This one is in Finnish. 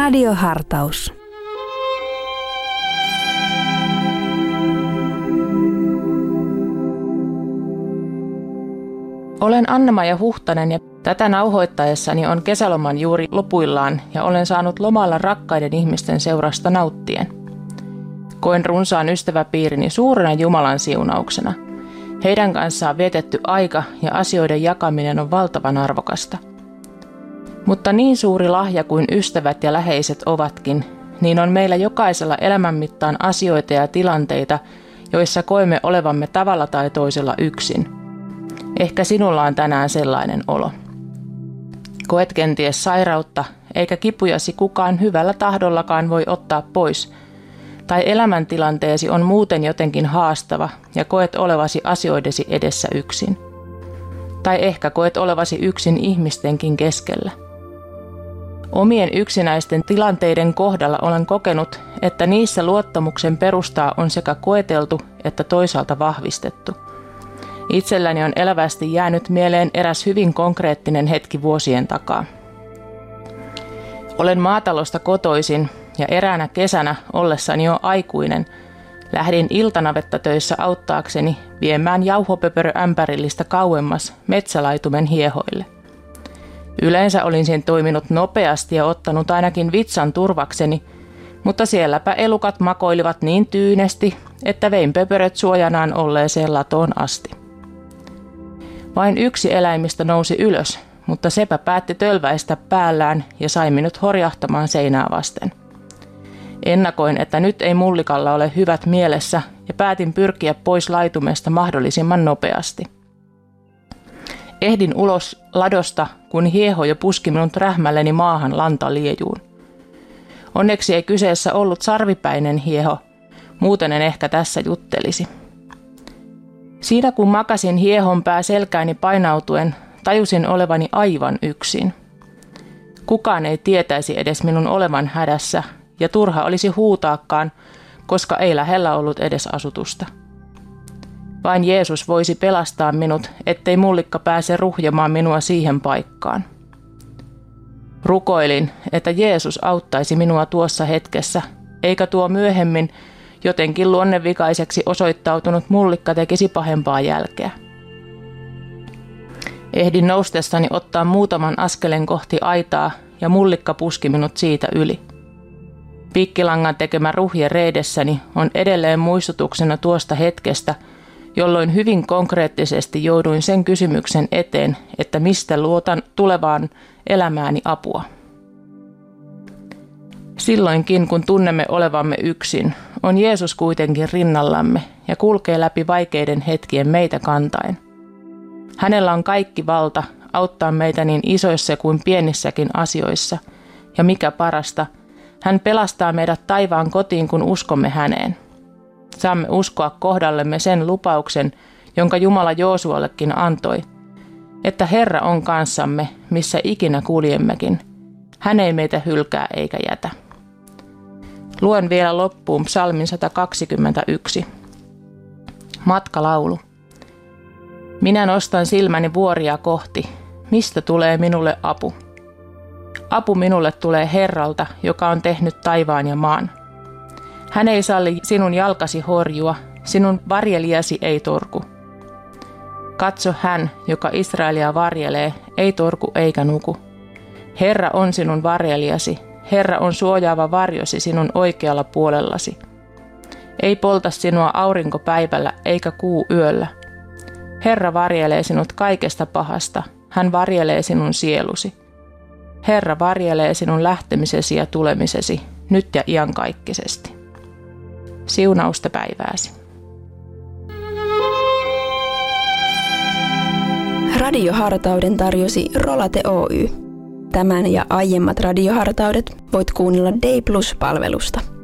Radiohartaus. Olen Anna-Maija Huhtanen ja tätä nauhoittaessani on kesäloman juuri lopuillaan ja olen saanut lomalla rakkaiden ihmisten seurasta nauttien. Koen runsaan ystäväpiirini suurena Jumalan siunauksena. Heidän kanssaan vietetty aika ja asioiden jakaminen on valtavan arvokasta. Mutta niin suuri lahja kuin ystävät ja läheiset ovatkin, niin on meillä jokaisella elämän mittaan asioita ja tilanteita, joissa koemme olevamme tavalla tai toisella yksin. Ehkä sinulla on tänään sellainen olo. Koet kenties sairautta, eikä kipujasi kukaan hyvällä tahdollakaan voi ottaa pois. Tai elämäntilanteesi on muuten jotenkin haastava ja koet olevasi asioidesi edessä yksin. Tai ehkä koet olevasi yksin ihmistenkin keskellä. Omien yksinäisten tilanteiden kohdalla olen kokenut, että niissä luottamuksen perustaa on sekä koeteltu että toisaalta vahvistettu. Itselläni on elävästi jäänyt mieleen eräs hyvin konkreettinen hetki vuosien takaa. Olen maatalosta kotoisin ja eräänä kesänä ollessani jo aikuinen lähdin iltanavettatöissä auttaakseni viemään jauhopöpöröämpärillistä kauemmas metsälaitumen hiehoille. Yleensä olisin toiminut nopeasti ja ottanut ainakin vitsan turvakseni, mutta sielläpä elukat makoilivat niin tyynesti, että vein pöpöröt suojanaan olleeseen latoon asti. Vain yksi eläimistä nousi ylös, mutta sepä päätti tölväistä päällään ja sai minut horjahtamaan seinää vasten. Ennakoin, että nyt ei mullikalla ole hyvät mielessä ja päätin pyrkiä pois laitumesta mahdollisimman nopeasti. Ehdin ulos ladosta, kun hieho jo puski minut rähmälleni maahan lantaliejuun. Onneksi ei kyseessä ollut sarvipäinen hieho, muuten en ehkä tässä juttelisi. Siinä kun makasin hiehon pää selkääni painautuen, tajusin olevani aivan yksin. Kukaan ei tietäisi edes minun olevan hädässä, ja turha olisi huutaakaan, koska ei lähellä ollut edes asutusta. Vain Jeesus voisi pelastaa minut, ettei mullikka pääse ruhjamaan minua siihen paikkaan. Rukoilin, että Jeesus auttaisi minua tuossa hetkessä, eikä tuo myöhemmin jotenkin luonnevikaiseksi osoittautunut mullikka tekisi pahempaa jälkeä. Ehdin noustessani ottaa muutaman askelen kohti aitaa ja mullikka puski minut siitä yli. Piikkilangan tekemä ruhje reidessäni on edelleen muistutuksena tuosta hetkestä, jolloin hyvin konkreettisesti jouduin sen kysymyksen eteen, että mistä luotan tulevaan elämääni apua. Silloinkin, kun tunnemme olevamme yksin, on Jeesus kuitenkin rinnallamme ja kulkee läpi vaikeiden hetkien meitä kantaen. Hänellä on kaikki valta auttaa meitä niin isoissa kuin pienissäkin asioissa, ja mikä parasta, hän pelastaa meidät taivaan kotiin, kun uskomme häneen. Saamme uskoa kohdallemme sen lupauksen, jonka Jumala Joosuallekin antoi, että Herra on kanssamme, missä ikinä kuljemmekin. Hän ei meitä hylkää eikä jätä. Luen vielä loppuun psalmin 121. Matkalaulu. Minä nostan silmäni vuoria kohti. Mistä tulee minulle apu? Apu minulle tulee Herralta, joka on tehnyt taivaan ja maan. Hän ei salli sinun jalkasi horjua, sinun varjelijasi ei torku. Katso hän, joka Israelia varjelee, ei torku eikä nuku. Herra on sinun varjelijasi, Herra on suojaava varjosi sinun oikealla puolellasi. Ei polta sinua aurinko päivällä eikä kuu yöllä. Herra varjelee sinut kaikesta pahasta, hän varjelee sinun sielusi. Herra varjelee sinun lähtemisesi ja tulemisesi, nyt ja iankaikkisesti. Siunausta päivääsi. Radiohartauden tarjosi Rolate Oy. Tämän ja aiemmat radiohartaudet voit kuunnella Day Plus-palvelusta.